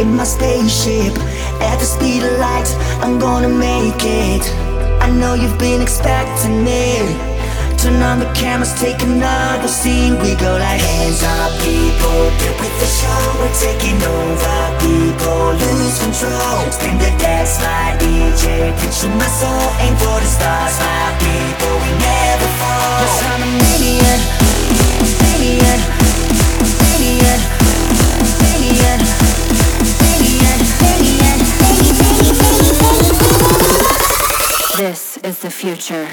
in my spaceship. At the speed of light, I'm gonna make it. I know you've been expecting me. Turn on the cameras, take another scene. We go like hands up, people, get with the show. We're taking over, people, lose control. Spin the dance, my DJ, picture my soul. Aim for the stars, my people, we never fall. Yes, I'm a maniac, maniac, maniac, maniac, maniac, maniac. This is the future.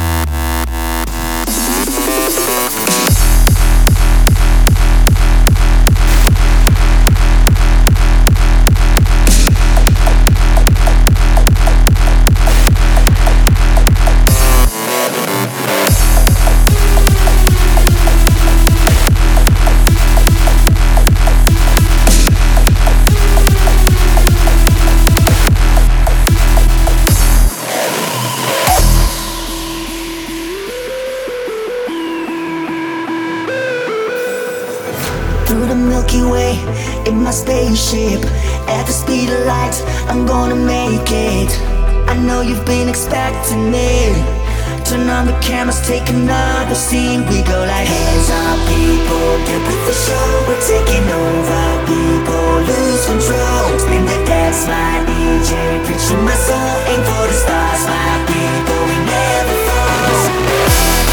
Through the Milky Way, in my spaceship. At the speed of light, I'm gonna make it. I know you've been expecting me. Turn on the cameras, take another scene. We go like hands up, people, get with the show. We're taking over, people, lose control. Spin the dance, my DJ, preaching my soul. Aim for the stars, my people, we never fall.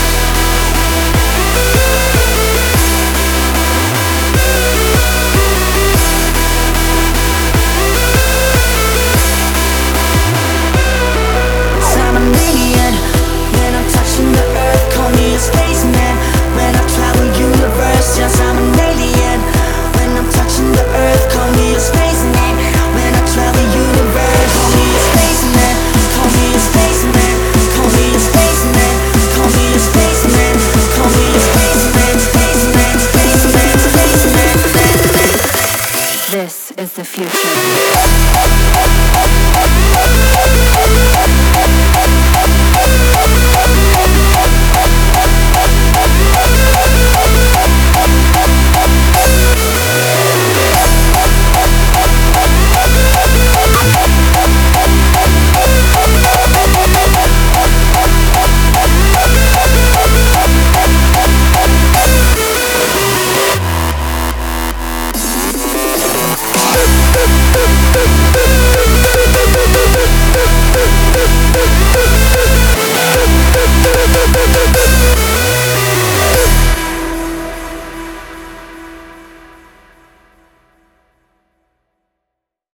Yes, I'm an alien. When I'm touching the earth, call me a spaceman. When I travel the universe, call me a spaceman. Call me a spaceman. Call me a spaceman. Call me a spaceman. Call me a spaceman. Spaceman, spaceman, spaceman. This is the future.